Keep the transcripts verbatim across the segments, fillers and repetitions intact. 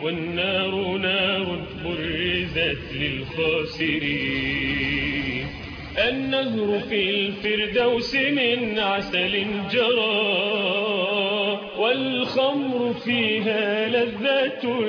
والنار نار برزت للخاسرين. النهر في الفردوس من عسل جرى والخمر فيها لذة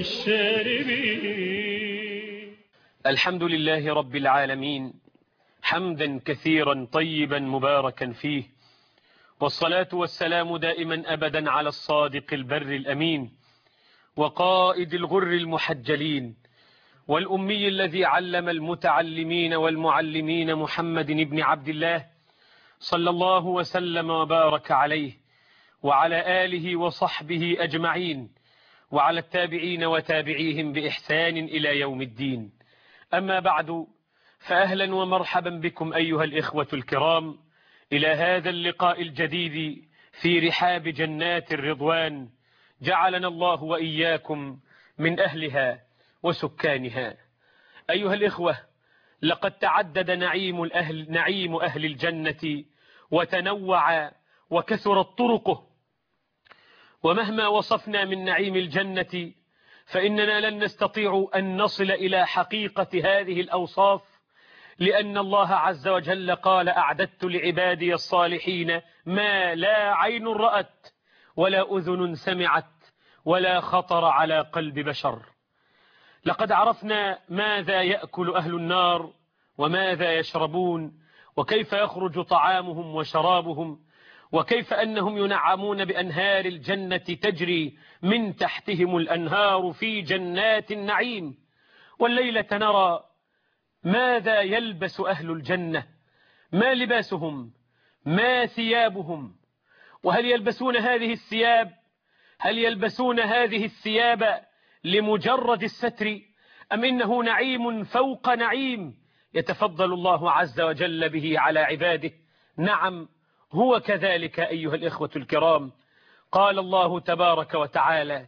للشاربين. الحمد لله رب العالمين حمدا كثيرا طيبا مباركا فيه، والصلاة والسلام دائما أبدا على الصادق البر الأمين وقائد الغر المحجلين والأمي الذي علم المتعلمين والمعلمين محمد بن عبد الله صلى الله وسلم وبارك عليه وعلى آله وصحبه أجمعين وعلى التابعين وتابعيهم بإحسان إلى يوم الدين. أما بعد، فأهلا ومرحبا بكم أيها الإخوة الكرام إلى هذا اللقاء الجديد في رحاب جنات الرضوان، جعلنا الله وإياكم من أهلها وسكانها. أيها الإخوة، لقد تعدد نعيم الأهل نعيم أهل الجنة وتنوع وكثرت طرقه، ومهما وصفنا من نعيم الجنة فإننا لن نستطيع أن نصل إلى حقيقة هذه الأوصاف، لأن الله عز وجل قال: أعددت لعبادي الصالحين ما لا عين رأت ولا أذن سمعت ولا خطر على قلب بشر. لقد عرفنا ماذا يأكل أهل النار وماذا يشربون وكيف يخرج طعامهم وشرابهم، وكيف أنهم ينعمون بأنهار الجنة تجري من تحتهم الأنهار في جنات النعيم. والليلة نرى ماذا يلبس أهل الجنة، ما لباسهم، ما ثيابهم، وهل يلبسون هذه الثياب هل يلبسون هذه الثياب لمجرد الستر، أم إنه نعيم فوق نعيم يتفضل الله عز وجل به على عباده؟ نعم، هو كذلك أيها الإخوة الكرام. قال الله تبارك وتعالى: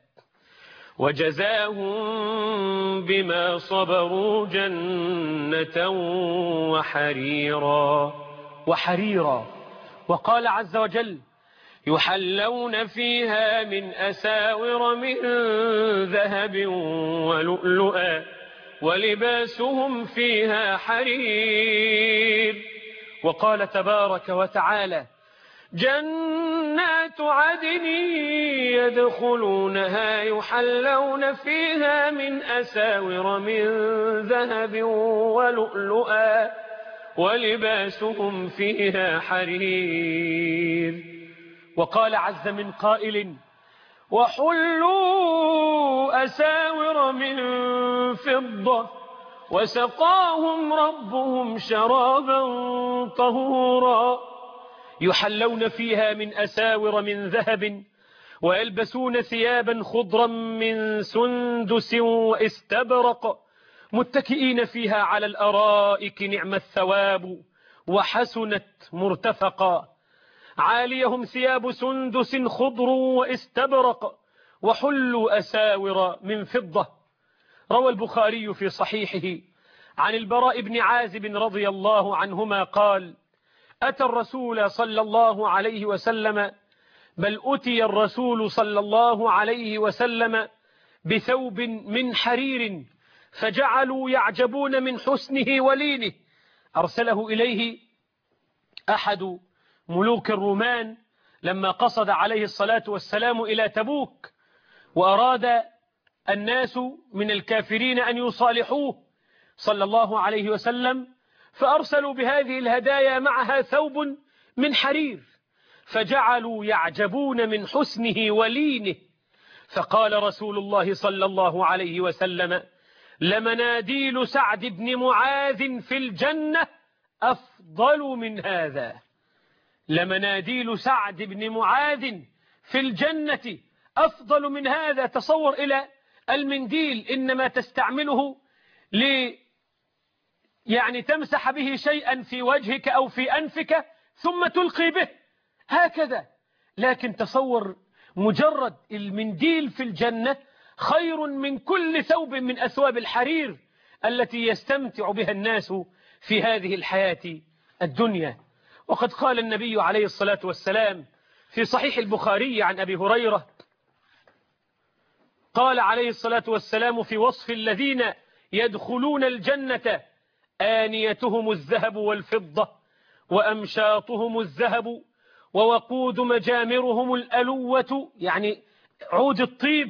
وجزاهم بما صبروا جنة وحريرا وحريرا. وقال عز وجل: يحلون فيها من أساور من ذهب ولؤلؤا ولباسهم فيها حرير. وقال تبارك وتعالى: جنات عدن يدخلونها يحلون فيها من أساور من ذهب ولؤلؤا ولباسهم فيها حرير. وقال عز من قائل: وحلوا أساور من فضة وسقاهم ربهم شرابا طهورا. يحلون فيها من أساور من ذهب ويلبسون ثيابا خضرا من سندس واستبرق متكئين فيها على الأرائك نعم الثواب وحسنت مرتفقا. عاليهم ثياب سندس خضر واستبرق وحلوا أساور من فضة. روى البخاري في صحيحه عن البراء بن عازب رضي الله عنهما قال: أتى الرسول صلى الله عليه وسلم بل أتي الرسول صلى الله عليه وسلم بثوب من حرير فجعلوا يعجبون من حسنه ولينه. أرسله إليه أحد ملوك الرومان لما قصد عليه الصلاة والسلام إلى تبوك، وأراد الناس من الكافرين أن يصالحوه صلى الله عليه وسلم، فأرسلوا بهذه الهدايا معها ثوب من حرير فجعلوا يعجبون من حسنه ولينه. فقال رسول الله صلى الله عليه وسلم: لمناديل سعد بن معاذ في الجنة أفضل من هذا. لمناديل سعد بن معاذ في الجنة أفضل من هذا. تصور إلى المنديل، إنما تستعمله ل يعني تمسح به شيئا في وجهك أو في أنفك ثم تلقي به هكذا، لكن تصور مجرد المنديل في الجنة خير من كل ثوب من أثواب الحرير التي يستمتع بها الناس في هذه الحياة الدنيا. وقد قال النبي عليه الصلاة والسلام في صحيح البخاري عن أبي هريرة قال عليه الصلاة والسلام في وصف الذين يدخلون الجنة: آنيتهم الذهب والفضة وأمشاطهم الذهب ووقود مجامرهم الألوة، يعني عود الطيب،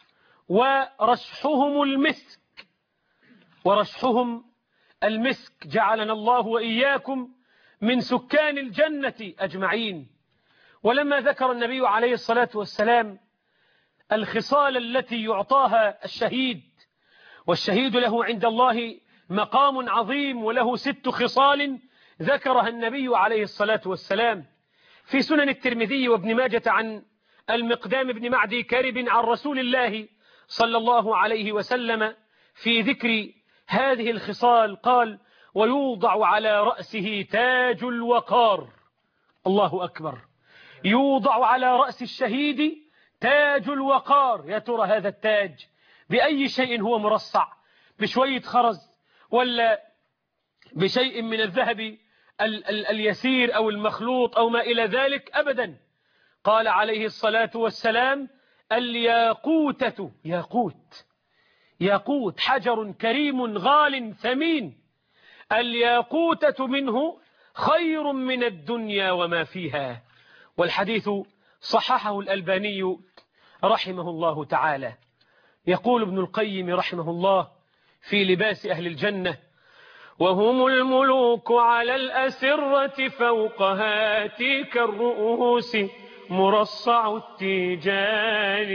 ورشحهم المسك ورشحهم المسك جعلنا الله وإياكم من سكان الجنة أجمعين. ولما ذكر النبي عليه الصلاة والسلام الخصال التي يعطاها الشهيد، والشهيد له عند الله مقام عظيم وله ست خصال ذكرها النبي عليه الصلاة والسلام في سنن الترمذي وابن ماجة عن المقدام بن معدي كرب عن رسول الله صلى الله عليه وسلم في ذكر هذه الخصال قال: ويوضع على رأسه تاج الوقار. الله أكبر. يوضع على رأس الشهيد تاج الوقار. يا ترى هذا التاج بأي شيء هو مرصع؟ بشوية خرز ولا بشيء من الذهب ال ال اليسير أو المخلوط أو ما إلى ذلك؟ أبدا. قال عليه الصلاة والسلام: الياقوتة. ياقوت ياقوت حجر كريم غال ثمين. الياقوتة منه خير من الدنيا وما فيها. والحديث صححه الألباني رحمه الله تعالى. يقول ابن القيم رحمه الله في لباس أهل الجنة: وهم الملوك على الأسرة فوقها تلك الرؤوس مرصع التيجان،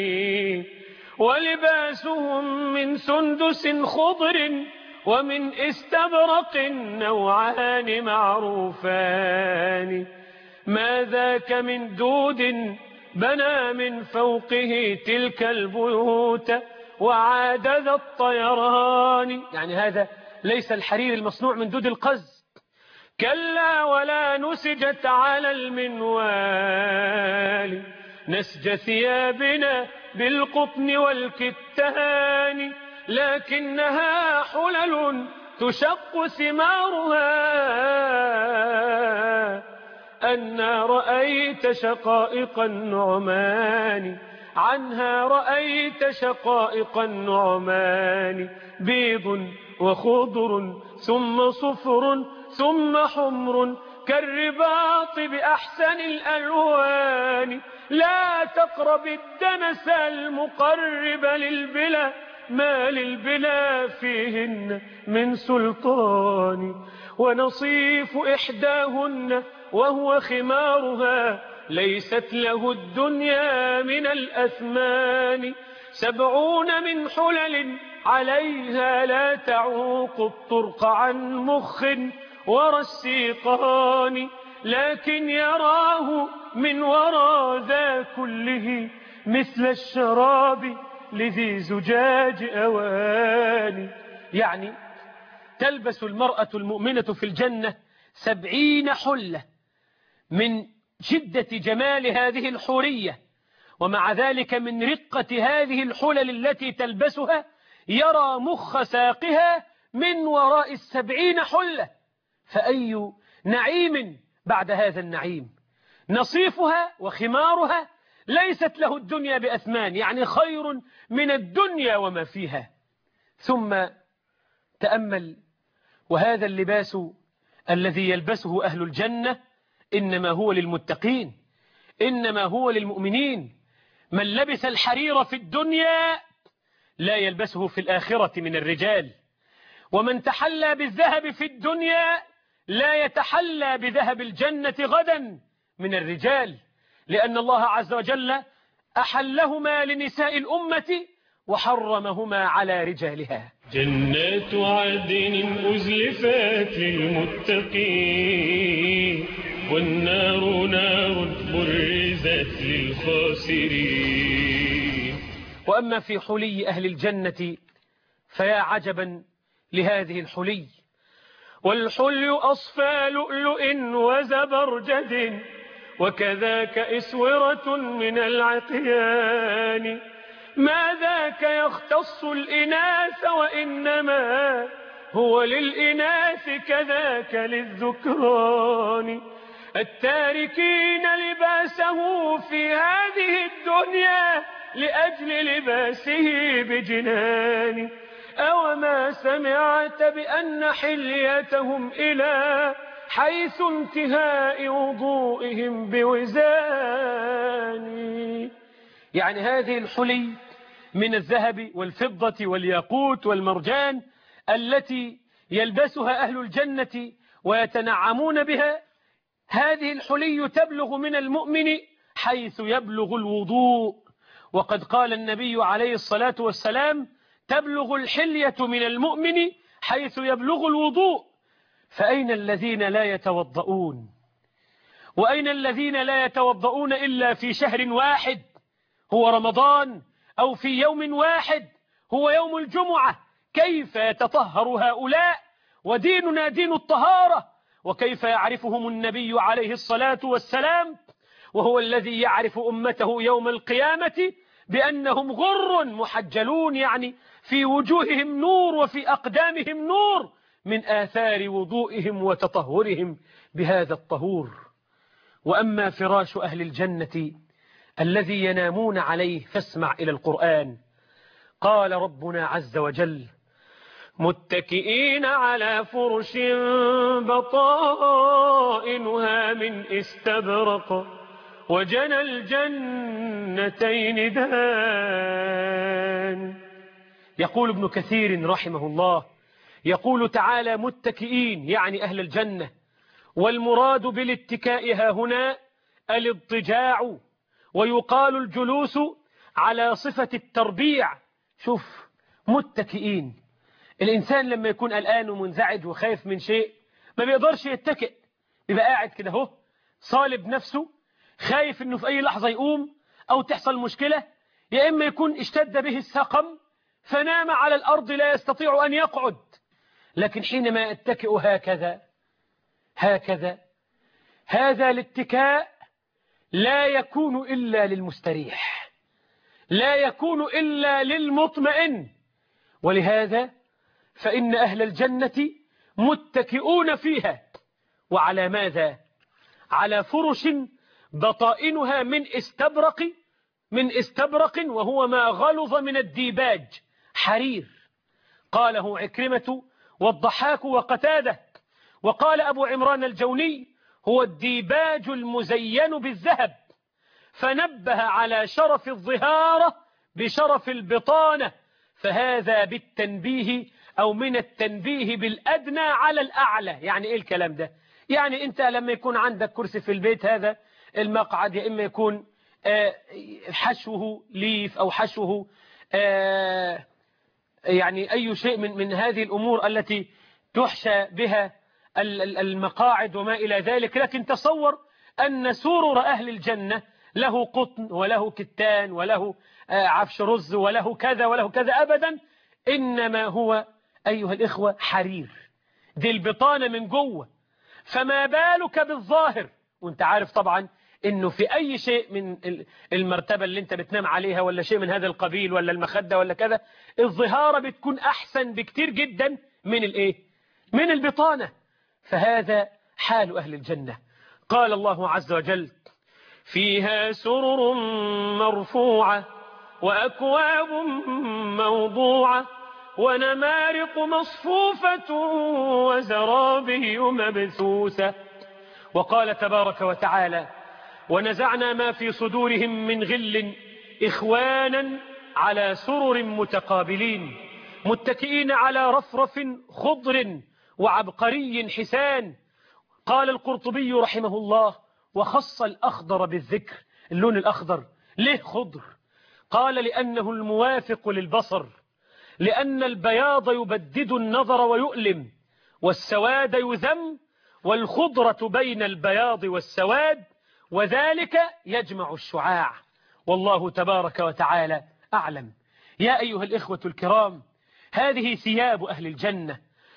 ولباسهم من سندس خضر ومن استبرق نوعان معروفان، ما ذاك من دود بنى من فوقه تلك البيوت وعاد ذا الطيران. يعني هذا ليس الحرير المصنوع من دود القز، كلا ولا نسجت على المنوال نسج ثيابنا بالقطن والكتان، لكنها حلل تشق ثمارها أنا رأيت شقائق النعمان، عنها رأيت شقائق النعمان، بيض وخضر ثم صفر ثم حمر كالرباط بأحسن الألوان، لا تقرب الدنس المقرب للبلا ما للبلا فيهن من سلطان، ونصيف إحداهن وهو خمارها ليست له الدنيا من الأثمان، سبعون من حلل عليها لا تعوق الطرق عن مخ ورى السيقان، لكن يراه من وراء ذا كله مثل الشراب لذي زجاج أواني. يعني تلبس المرأة المؤمنة في الجنة سبعين حلة من شدة جمال هذه الحورية، ومع ذلك من رقة هذه الحلل التي تلبسها يرى مخ ساقها من وراء السبعين حلة، فأي نعيم بعد هذا النعيم. نصيفها وخمارها ليست له الدنيا بأثمان، يعني خير من الدنيا وما فيها. ثم تأمل، وهذا اللباس الذي يلبسه أهل الجنة إنما هو للمتقين، إنما هو للمؤمنين. من لبس الحرير في الدنيا لا يلبسه في الآخرة من الرجال، ومن تحلى بالذهب في الدنيا لا يتحلى بذهب الجنة غدا من الرجال، لأن الله عز وجل أحلهما لنساء الأمة وحرمهما على رجالها. جنات عدن أزلفت للمتقين والنار نار برزت للخاسرين. وأما في حلي أهل الجنة فيا عجبا لهذه الحلي: والحلي أصفى لؤلؤ وزبرجد وكذاك إسورة من العقيان، ما ذاك يختص الإناث وإنما هو للإناث كذاك للذكران، التاركين لباسه في هذه الدنيا لأجل لباسه بجنان. أو ما سمعت بأن حليتهم إلى حيث انتهاء وضوئهم بوزان. يعني هذه الحلي من الذهب والفضة والياقوت والمرجان التي يلبسها أهل الجنة ويتنعمون بها، هذه الحلي تبلغ من المؤمن حيث يبلغ الوضوء. وقد قال النبي عليه الصلاة والسلام: تبلغ الحلية من المؤمن حيث يبلغ الوضوء. فأين الذين لا يتوضؤون؟ وأين الذين لا يتوضؤون إلا في شهر واحد هو رمضان، أو في يوم واحد هو يوم الجمعة؟ كيف يتطهر هؤلاء وديننا دين الطهارة؟ وكيف يعرفهم النبي عليه الصلاة والسلام وهو الذي يعرف أمته يوم القيامة بأنهم غر محجلون، يعني في وجوههم نور وفي أقدامهم نور من آثار وضوئهم وتطهرهم بهذا الطهور. وأما فراش أهل الجنة الذي ينامون عليه فاسمع إلى القرآن. قال ربنا عز وجل: متكئين على فرش بطائنها من استبرق وجنى الجنتين دان. يقول ابن كثير رحمه الله، يقول تعالى متكئين يعني أهل الجنة، والمراد بالاتكاء ها هنا الاضطجاع، ويقال الجلوس على صفة التربيع. شوف، متكئين. الإنسان لما يكون قلقان ومنزعج وخايف من شيء ما بيقدرش يتكئ، بيبقى قاعد كده اهو صالب نفسه، خايف انه في اي لحظة يقوم او تحصل مشكلة، يا اما يكون اشتد به السقم فنام على الارض لا يستطيع ان يقعد. لكن حينما يتكئ هكذا هكذا هذا الاتكاء لا يكون إلا للمستريح، لا يكون إلا للمطمئن. ولهذا فإن أهل الجنة متكئون فيها. وعلى ماذا؟ على فرش بطائنها من استبرق، من استبرق وهو ما غلظ من الديباج، حرير. قاله عكرمة والضحاك وقتاده. وقال أبو عمران الجوني: هو الديباج المزين بالذهب، فنبه على شرف الظهارة بشرف البطانة، فهذا بالتنبيه أو من التنبيه بالأدنى على الأعلى. يعني إيه الكلام ده؟ يعني أنت لما يكون عندك كرسي في البيت، هذا المقعد يا إما يكون حشوه ليف أو حشوه يعني أي شيء من من هذه الأمور التي تحشى بها المقاعد وما إلى ذلك. لكن تصور أن سرر أهل الجنة له قطن وله كتان وله عفش رز وله كذا وله كذا، أبدا، إنما هو أيها الإخوة حرير، دي البطانة من جوه. فما بالك بالظاهر؟ وانت عارف طبعا انه في اي شيء من المرتبة اللي انت بتنام عليها ولا شيء من هذا القبيل ولا المخدة ولا كذا، الظهارة بتكون احسن بكتير جدا من الايه؟ من البطانة. فهذا حال اهل الجنة. قال الله عز وجل: فيها سرر مرفوعة واكواب موضوعة ونمارق مصفوفة وزرابي مبثوثة. وقال تبارك وتعالى: ونزعنا ما في صدورهم من غل إخوانا على سرر متقابلين متكئين على رفرف خضر وعبقري حسان. قال القرطبي رحمه الله: وخص الأخضر بالذكر. اللون الأخضر ليه خضر؟ قال: لأنه الموافق للبصر، لأن البياض يبدد النظر ويؤلم، والسواد يذم، والخضرة بين البياض والسواد، وذلك يجمع الشعاع. والله تبارك وتعالى أعلم. يا أيها الإخوة الكرام، هذه ثياب أهل الجنة،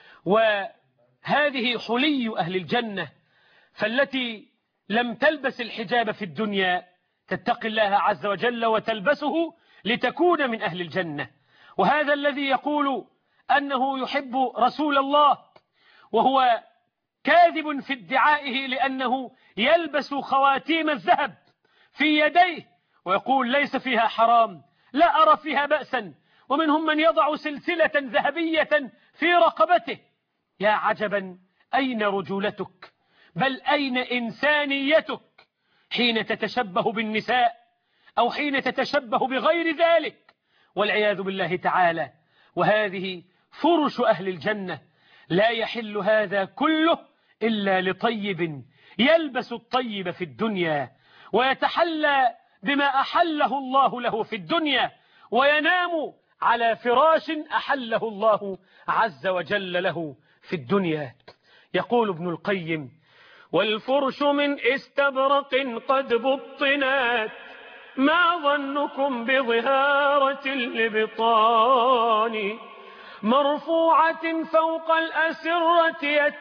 وهذه حلي أهل الجنة، فالتي لم تلبس الحجاب في الدنيا تتقي الله عز وجل وتلبسه لتكون من أهل الجنة. وهذا الذي يقول أنه يحب رسول الله وهو كاذب في ادعائه لأنه يلبس خواتيم الذهب في يديه ويقول ليس فيها حرام، لا أرى فيها بأسا، ومنهم من يضع سلسلة ذهبية في رقبته. يا عجبا، أين رجولتك؟ بل أين إنسانيتك حين تتشبه بالنساء أو حين تتشبه بغير ذلك؟ والعياذ بالله تعالى. وهذه فرش أهل الجنة، لا يحل هذا كله إلا لطيب يلبس الطيب في الدنيا، ويتحلى بما أحله الله له في الدنيا، وينام على فراش أحله الله عز وجل له في الدنيا. يقول ابن القيم: والفرش من استبرق قد بطنت، ما ظنكم بظهارة الإبطان، مرفوعة فوق الأسرة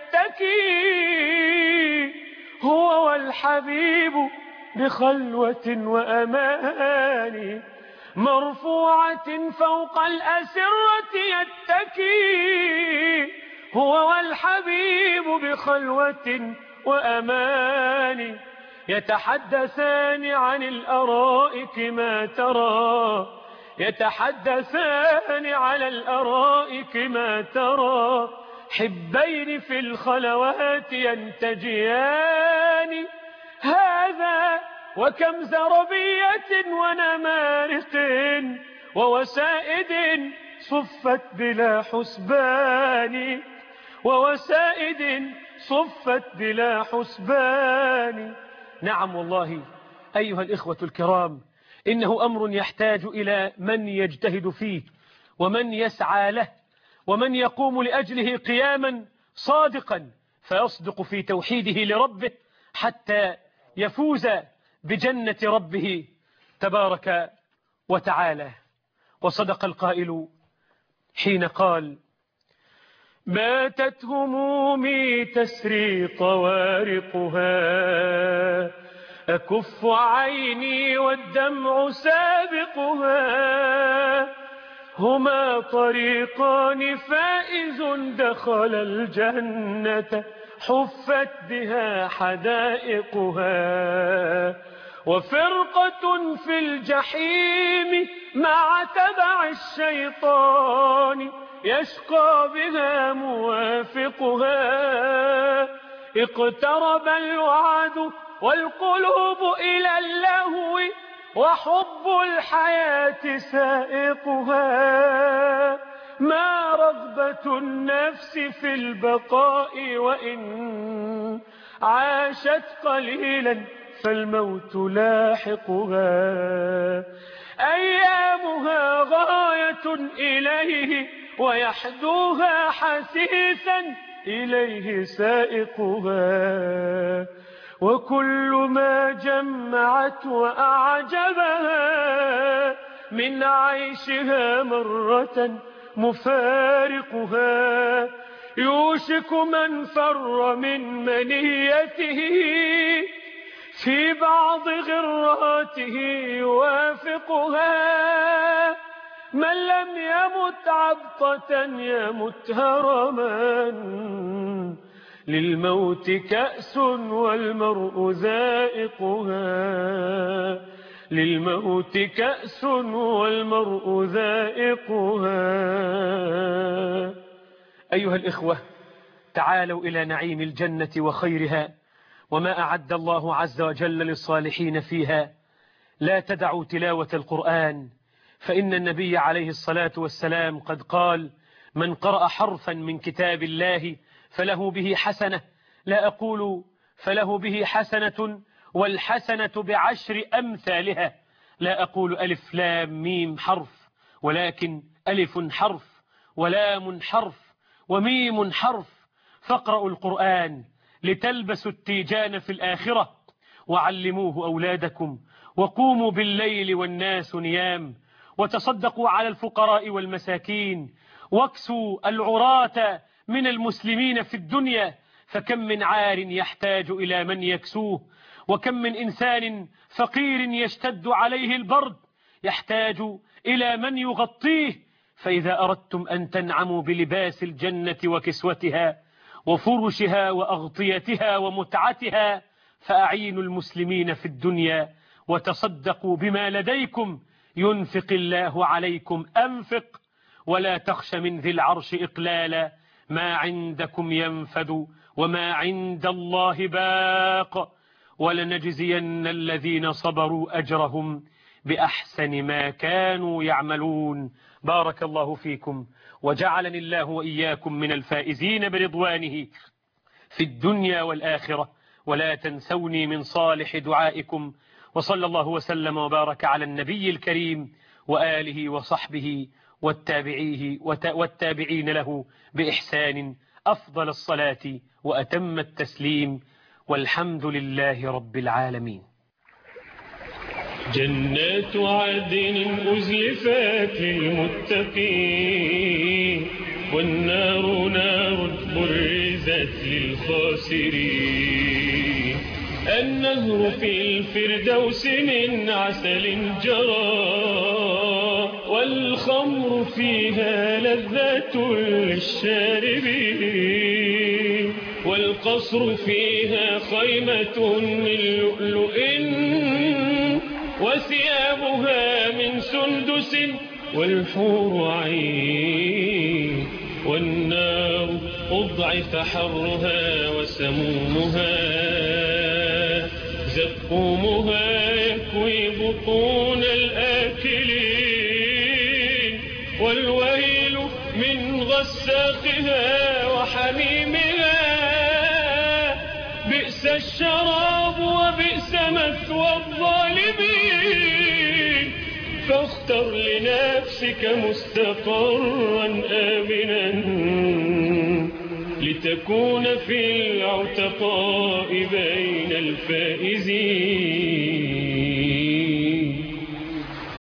يتكي، هو والحبيب بخلوة وأمان، مرفوعة فوق الأسرة يتكي، هو والحبيب بخلوة وأمان، يتحدثان عن الأرائك ما ترى، يتحدثان على الأرائك ما ترى، حبين في الخلوات ينتجيان، هذا وكم زربية ونمارق ووسائد صفت بلا حسبان، ووسائد صفت بلا حسبان. نعم والله أيها الإخوة الكرام، إنه أمر يحتاج إلى من يجتهد فيه، ومن يسعى له، ومن يقوم لأجله قياما صادقا، فيصدق في توحيده لربه حتى يفوز بجنة ربه تبارك وتعالى. وصدق القائل حين قال: باتت همومي تسري طوارقها، أكف عيني والدمع سابقها، هما طريقان فائز دخل الجنة، حفت بها حدائقها، وفرقة في الجحيم مع تبع الشيطان، يشقى بها موافقها، اقترب الوعد والقلوب إلى اللهو، وحب الحياة سائقها، ما رغبة النفس في البقاء، وإن عاشت قليلا فالموت لاحقها، أيامها غاية إليه ويحدوها حسيسا إليه سائقها، وكل ما جمعت وأعجبها من عيشها مرة مفارقها، يوشك من فر من منيته في بعض غراته يوافقها، من لم يمت عبطة يمت هرما، للموت كأس والمرء ذائقها، للموت كأس والمرء ذائقها. أيها الإخوة، تعالوا إلى نعيم الجنة وخيرها وما أعد الله عز وجل للصالحين فيها. لا تدعوا تلاوة القرآن، فإن النبي عليه الصلاة والسلام قد قال: من قرأ حرفا من كتاب الله فله به حسنة، لا أقول فله به حسنة والحسنة بعشر أمثالها، لا أقول ألف لام ميم حرف، ولكن ألف حرف ولام حرف وميم حرف. فاقرأوا القرآن لتلبسوا التيجان في الآخرة، وعلموه أولادكم، وقوموا بالليل والناس نيام، وتصدقوا على الفقراء والمساكين، واكسوا العراة من المسلمين في الدنيا، فكم من عار يحتاج إلى من يكسوه، وكم من إنسان فقير يشتد عليه البرد يحتاج إلى من يغطيه. فإذا أردتم أن تنعموا بلباس الجنة وكسوتها وفرشها وأغطيتها ومتعتها، فأعينوا المسلمين في الدنيا وتصدقوا بما لديكم ينفق الله عليكم أنفق، ولا تخش من ذي العرش إقلالا، ما عندكم ينفد وما عند الله باق، ولنجزين الذين صبروا أجرهم بأحسن ما كانوا يعملون. بارك الله فيكم، وجعلني الله وإياكم من الفائزين برضوانه في الدنيا والآخرة، ولا تنسوني من صالح دعائكم. وصلى الله وسلم وبارك على النبي الكريم وآله وصحبه والتابعيه والتابعين له بإحسان أفضل الصلاة وأتم التسليم، والحمد لله رب العالمين. جنات عدن أزلفت للمتقين، والنار نار برزت للخاسرين. النهر في الفردوس من عسل جرى، والخمر فيها لذة للشاربين. والقصر فيها خيمة من لؤلؤ، وثيابها من سندس والحور عين. والنار أضعف حرها وسمومها، زقومها يكوي بطون الآكلين. والويل من غساقها وحميمها، بئس الشراب وبئس مثوى الظالمين. فاختر لنفسك مستقرا آمنا، لتكون في العتقاء بين الفائزين.